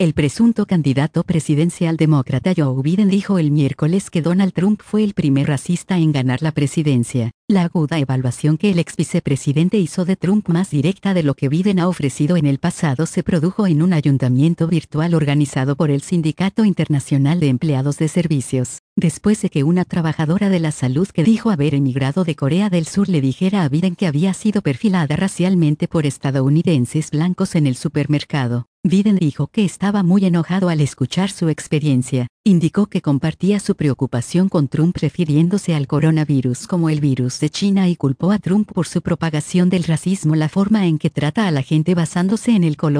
El presunto candidato presidencial demócrata Joe Biden dijo el miércoles que Donald Trump fue el primer racista en ganar la presidencia. La aguda evaluación que el ex vicepresidente hizo de Trump, más directa de lo que Biden ha ofrecido en el pasado, se produjo en un ayuntamiento virtual organizado por el Sindicato Internacional de Empleados de Servicios, después de que una trabajadora de la salud que dijo haber emigrado de Corea del Sur le dijera a Biden que había sido perfilada racialmente por estadounidenses blancos en el supermercado. Biden dijo que estaba muy enojado al escuchar su experiencia. Indicó que compartía su preocupación con Trump refiriéndose al coronavirus como el virus de China y culpó a Trump por su propagación del racismo, la forma en que trata a la gente basándose en el color